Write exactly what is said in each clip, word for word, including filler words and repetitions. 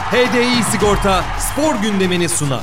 H D I Sigorta spor gündemini sunar.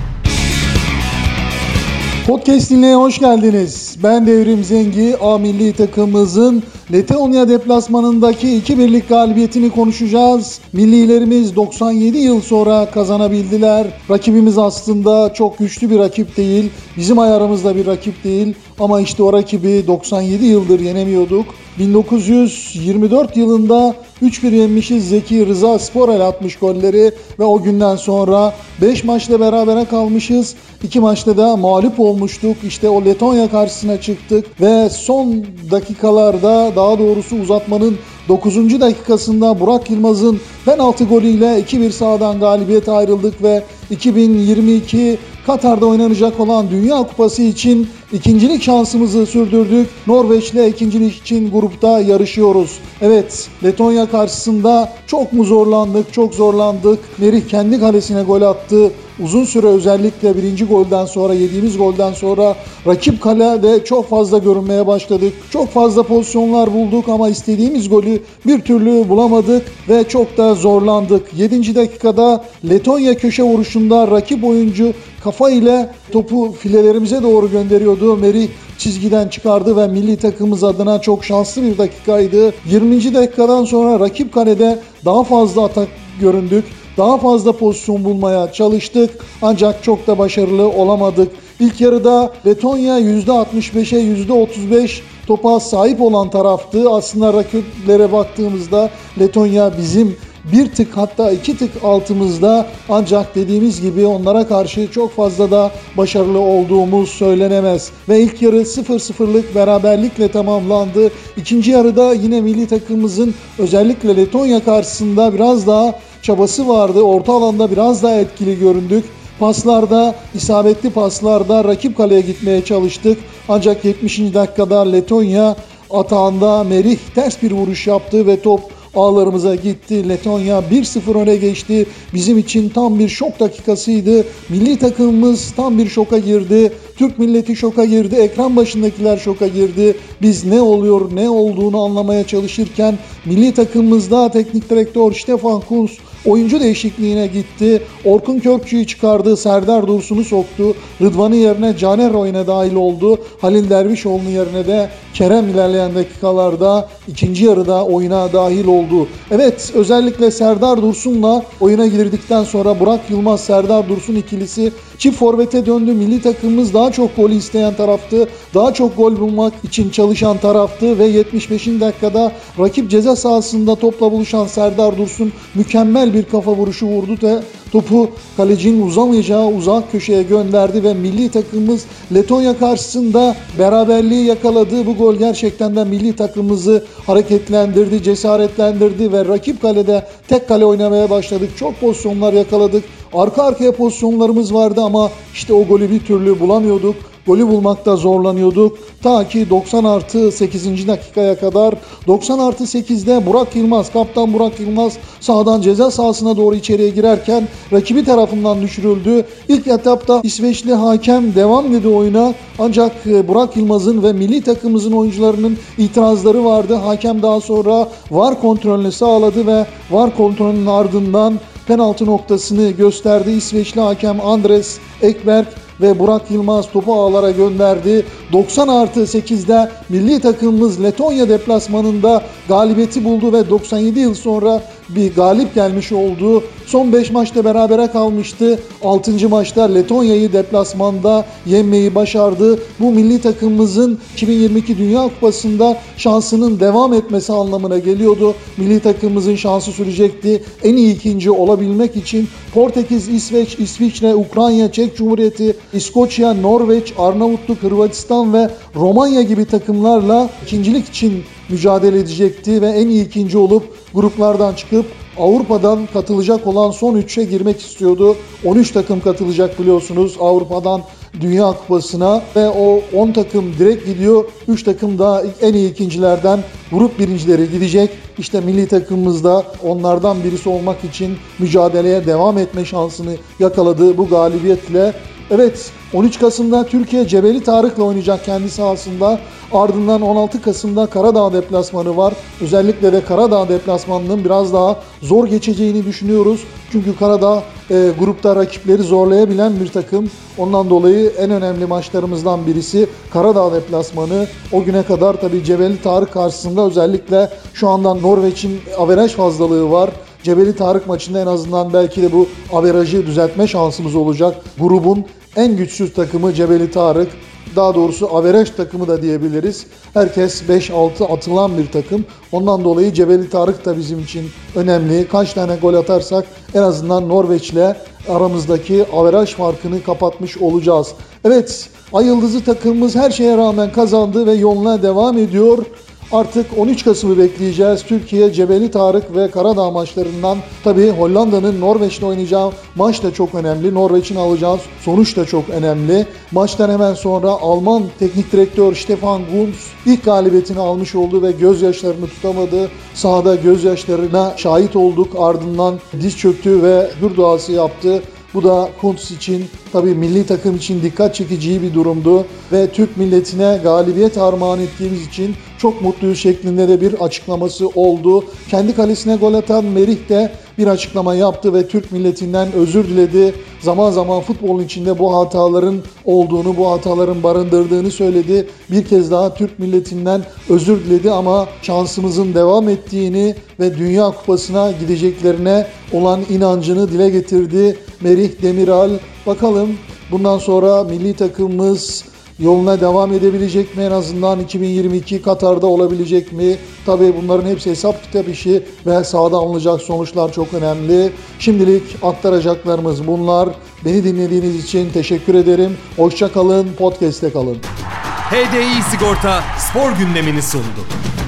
Podcast dinleye hoş geldiniz. Ben Devrim Zengi. A milli takımımızın Letonya deplasmanındaki iki birlik galibiyetini konuşacağız. Millilerimiz doksan yedi yıl sonra kazanabildiler. Rakibimiz aslında çok güçlü bir rakip değil. Bizim ayarımızda bir rakip değil. Ama işte o rakibi doksan yedi yıldır yenemiyorduk. bin dokuz yüz yirmi dört yılında üç bir yenmişiz. Zeki Rıza Sporel atmış golleri ve o günden sonra beş maçta berabere kalmışız. iki maçta da mağlup olmuştuk. İşte o Letonya karşısına çıktık ve son dakikalarda, daha doğrusu uzatmanın dokuzuncu dakikasında Burak Yılmaz'ın penaltı golüyle iki bir sahadan galibiyete ayrıldık ve iki bin yirmi iki Katar'da oynanacak olan Dünya Kupası için ikincilik şansımızı sürdürdük. Norveç'le ikincilik için grupta yarışıyoruz. Evet, Letonya karşısında çok mu zorlandık? Çok zorlandık. Merih kendi kalesine gol attı. Uzun süre özellikle birinci golden sonra, yediğimiz golden sonra rakip kalede çok fazla görünmeye başladık. Çok fazla pozisyonlar bulduk ama istediğimiz golü bir türlü bulamadık ve çok da zorlandık. yedinci dakikada Letonya köşe vuruşunda rakip oyuncu kafa ile topu filelerimize doğru gönderiyordu. Merih çizgiden çıkardı ve milli takımımız adına çok şanslı bir dakikaydı. yirminci dakikadan sonra rakip kalede daha fazla atak göründük. Daha fazla pozisyon bulmaya çalıştık ancak çok da başarılı olamadık. İlk yarıda Letonya yüzde altmış beşe yüzde otuz beş topa sahip olan taraftı. Aslında rakiplere baktığımızda Letonya bizim bir tık, hatta iki tık altımızda, ancak dediğimiz gibi onlara karşı çok fazla da başarılı olduğumuz söylenemez. Ve ilk yarı sıfır sıfırlık beraberlikle tamamlandı. İkinci yarıda yine milli takımımızın özellikle Letonya karşısında biraz daha çabası vardı. Orta alanda biraz daha etkili göründük. Paslarda, isabetli paslarda rakip kaleye gitmeye çalıştık. Ancak yetmişinci dakikada Letonya atağında Merih ters bir vuruş yaptı ve top ağlarımıza gitti. Letonya bir sıfır öne geçti. Bizim için tam bir şok dakikasıydı. Milli takımımız tam bir şoka girdi. Türk milleti şoka girdi. Ekran başındakiler şoka girdi. Biz ne oluyor, ne olduğunu anlamaya çalışırken milli takımımızda teknik direktör Stefan Kuntz oyuncu değişikliğine gitti. Orkun Kökçü'yü çıkardı. Serdar Dursun'u soktu. Rıdvan'ın yerine Caner oyuna dahil oldu. Halil Dervişoğlu'nun yerine de Kerem ilerleyen dakikalarda ikinci yarıda oyuna dahil oldu. Evet, özellikle Serdar Dursun'la oyuna girdikten sonra Burak Yılmaz, Serdar Dursun ikilisi çift forvete döndü. Milli takımımız daha çok golü isteyen taraftı. Daha çok gol bulmak için çalışan taraftı ve yetmiş beşinci dakikada rakip ceza sahasında topla buluşan Serdar Dursun mükemmel bir kafa vuruşu vurdu ve topu kalecinin uzamayacağı uzak köşeye gönderdi ve milli takımımız Letonya karşısında beraberliği yakaladı. Bu gol gerçekten de milli takımımızı hareketlendirdi, cesaretlendirdi ve rakip kalede tek kale oynamaya başladık. Çok pozisyonlar yakaladık. Arka arkaya pozisyonlarımız vardı ama işte o golü bir türlü bulamıyorduk. Golü bulmakta zorlanıyorduk. Ta ki doksan artı sekizinci dakikaya kadar. doksan artı sekizde Burak Yılmaz, kaptan Burak Yılmaz sahadan ceza sahasına doğru içeriye girerken rakibi tarafından düşürüldü. İlk etapta İsveçli hakem devam dedi oyuna. Ancak Burak Yılmaz'ın ve milli takımımızın oyuncularının itirazları vardı. Hakem daha sonra VAR kontrolünü sağladı ve VAR kontrolünün ardından penaltı noktasını gösterdi. İsveçli hakem Andres Ekberg ve Burak Yılmaz topu ağlara gönderdi. doksan artı sekizde milli takımımız Letonya deplasmanında galibiyeti buldu ve doksan yedi yıl sonra bir galip gelmiş oldu. Son beş maçta berabere kalmıştı. altıncı maçta Letonya'yı deplasmanda yenmeyi başardı. Bu milli takımımızın iki bin yirmi iki Dünya Kupası'nda şansının devam etmesi anlamına geliyordu. Milli takımımızın şansı sürecekti. En iyi ikinci olabilmek için Portekiz, İsveç, İsviçre, Ukrayna, Çek Cumhuriyeti, İskoçya, Norveç, Arnavutluk, Hırvatistan ve Romanya gibi takımlarla ikincilik için mücadele edecekti ve en iyi ikinci olup gruplardan çıkıp Avrupa'dan katılacak olan son üçe girmek istiyordu. on üç takım katılacak biliyorsunuz Avrupa'dan Dünya Kupası'na ve o on takım direkt gidiyor. üç takım da en iyi ikincilerden grup birincileri gidecek. İşte milli takımımız da onlardan birisi olmak için mücadeleye devam etme şansını yakaladı bu galibiyetle. Evet, on üç Kasım'da Türkiye Cebeli Tarık'la oynayacak kendi sahasında. Ardından on altı Kasım'da Karadağ deplasmanı var. Özellikle de Karadağ deplasmanının biraz daha zor geçeceğini düşünüyoruz. Çünkü Karadağ e, grupta rakipleri zorlayabilen bir takım. Ondan dolayı en önemli maçlarımızdan birisi Karadağ deplasmanı. O güne kadar tabii Cebeli Tarık karşısında özellikle şu anda Norveç'in averaj fazlalığı var. Cebeli Tarık maçında en azından belki de bu averajı düzeltme şansımız olacak. Grubun en güçsüz takımı Cebeli Tarık. Daha doğrusu averaj takımı da diyebiliriz. Herkes beş altı atılan bir takım. Ondan dolayı Cebeli Tarık da bizim için önemli. Kaç tane gol atarsak en azından Norveç'le aramızdaki averaj farkını kapatmış olacağız. Evet, Ay Yıldızı takımımız her şeye rağmen kazandı ve yoluna devam ediyor. Artık on üç Kasım'ı bekleyeceğiz. Türkiye, Cebeli Tarık ve Karadağ maçlarından tabii Hollanda'nın Norveç'le oynayacağı maç da çok önemli. Norveç'in alacağı sonuç da çok önemli. Maçtan hemen sonra Alman teknik direktör Stefan Kuntz ilk galibiyetini almış oldu ve gözyaşlarını tutamadı. Sahada gözyaşlarına şahit olduk. Ardından diz çöktü ve hür duası yaptı. Bu da Kuntz için, tabii milli takım için dikkat çekici bir durumdu ve Türk milletine galibiyet armağan ettiğimiz için çok mutluyuz şeklinde de bir açıklaması oldu. Kendi kalesine gol atan Merih de bir açıklama yaptı ve Türk milletinden özür diledi. Zaman zaman futbolun içinde bu hataların olduğunu, bu hataların barındırdığını söyledi. Bir kez daha Türk milletinden özür diledi ama şansımızın devam ettiğini ve Dünya Kupası'na gideceklerine olan inancını dile getirdi Merih Demiral. Bakalım bundan sonra milli takımımız yoluna devam edebilecek mi? En azından iki bin yirmi iki Katar'da olabilecek mi? Tabii bunların hepsi hesap kitap işi ve sahada alınacak sonuçlar çok önemli. Şimdilik aktaracaklarımız bunlar. Beni dinlediğiniz için teşekkür ederim. Hoşça kalın, podcast'te kalın. H D I Sigorta spor gündemini sundu.